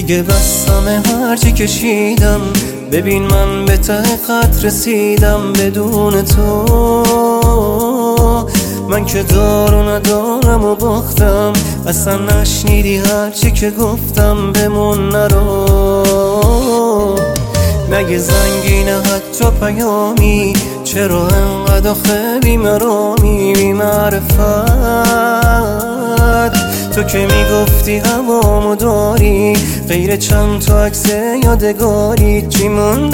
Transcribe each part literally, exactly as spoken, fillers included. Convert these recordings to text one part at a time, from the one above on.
دیگه بستم هرچی کشیدم، ببین من به ته خط رسیدم بدون تو. من که دار و ندارم و باختم، اصلا نشنیدی هرچی که گفتم، بمون نرو. نگه زنگی نه حتی پیامی، چرا انقدر آخه بیمرامی بی معرفت؟ تو که میگفتی هوامو داری، غیر چند تا عکس یادگاری چی موند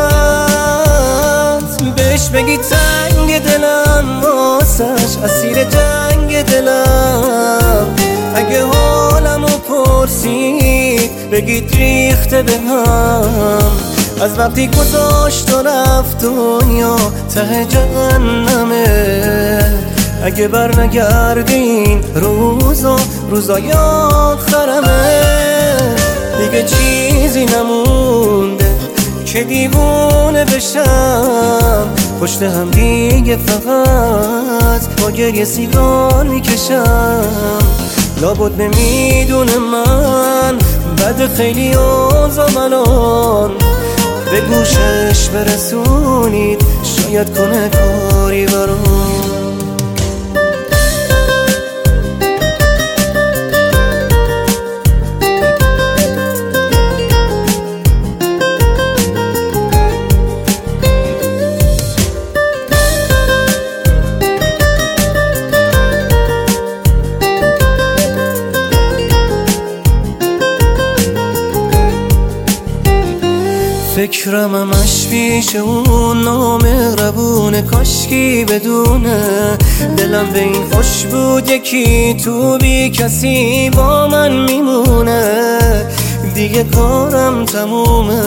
ازت؟ بهش بگی تنگ دلم واسش، اسیر جنگ دلم. اگه حالمو پرسید بگید ریخته به هم، از وقتی گذاشت و رفت دنیا ته جهنمه. اگه بر نگردین روزا روزای آخرمه، دیگه چیزی نمونده که دیوونه بشم. پشت هم دیگه فقط با گریه سیگار میکشم. لابد نمیدونه من بد خیلی اوضاعم الان، به گوشش برسونید شاید کنه کاری برام. فکرم همش پیش اون نامهربونه، کاشکی بدونه. دلم به این خوش بود یکی تو بی کسی با من میمونه. دیگه کارم تمومه.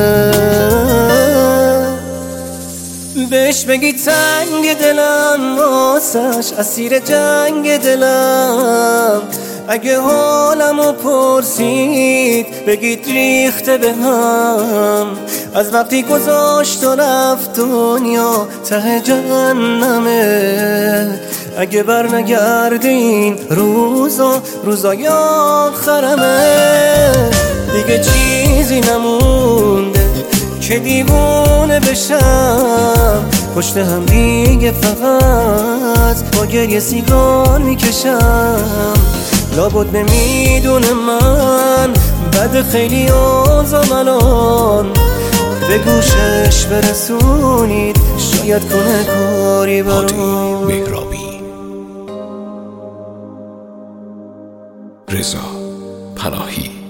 بهش بگی تنگ دلم واسش، اسیر جنگ دلم. اگه حالمو پرسید بگید ریخته به هم، از وقتی گذاشت و رفت دنیا ته جهنمه. اگه بر نگردین روزا روزای آخرمه، دیگه چیزی نمونده که دیوونه بشم. پشت هم دیگه فقط با گریه سیگار میکشم. لابد نمیدونه من بد خیلی اوضاعم الان، به گوشش برسونید شاید کنه کاری برام. مهرابی، رضا پناهی.